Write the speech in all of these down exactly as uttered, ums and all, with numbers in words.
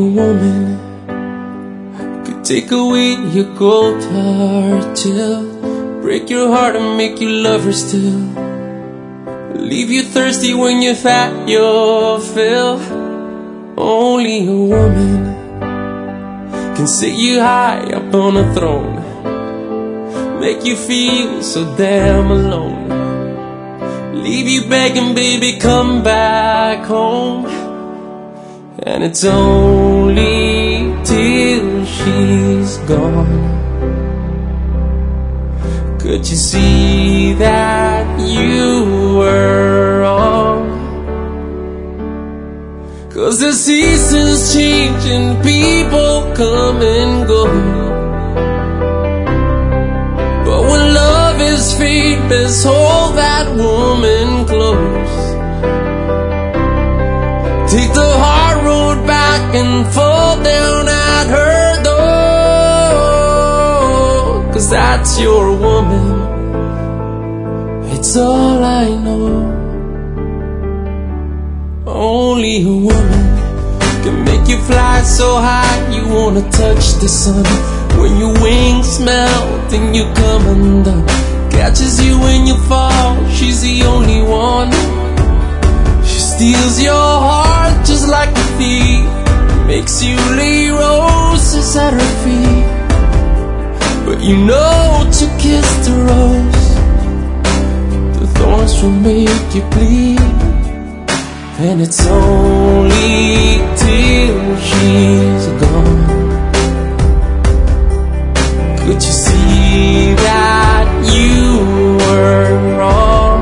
woman could take away your cold heart chill, break your heart and make you love her still, leave you thirsty when you're fat, you're fill. Only a woman can sit you high up on a throne, make you feel so damn alone, leave you begging, baby, come back home. And it's only till she's gone could you see that you were wrong. 'Cause the seasons change and people come and go, but when love is fate, best hold that woman close. Take the hard road back and fall down at her door, 'cause that's your woman, it's all I know. Only a woman can make you fly so high you wanna touch the sun. When your wings melt and you come undone, catches you when you fall, she's the only one. She steals your heart just like a thief, makes you lay roses at her feet. But you know to kiss the rose, the thorns will make you bleed. And it's only till she's gone could you see that you were wrong.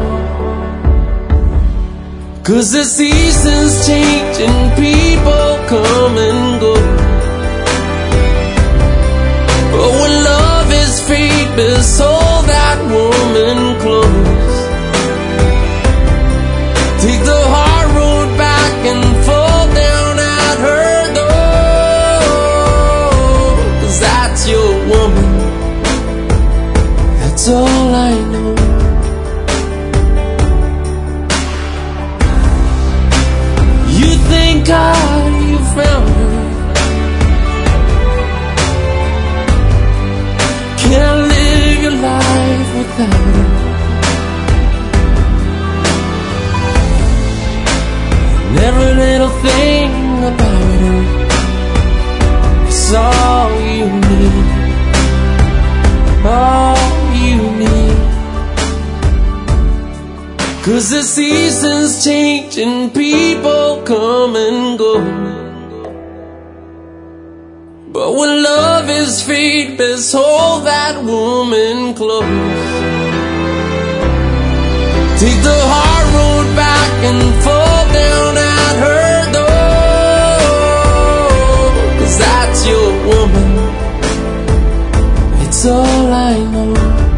'Cause the seasons change and people come and go, but when love is fate, best hold that woman close. Take the hard road back and fall down at her door, 'cause that's your woman, that's all I know. You thank God you found her, can't live your life without her. And every little thing about her is all you need, all you need. 'Cause the seasons change and people come and go, but when love is fate, best hold that woman close. Take the hard road back and fall down at her door, 'cause that's your woman, it's all I know.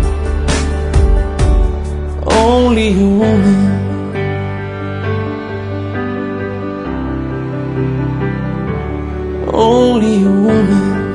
Only a woman, only a woman.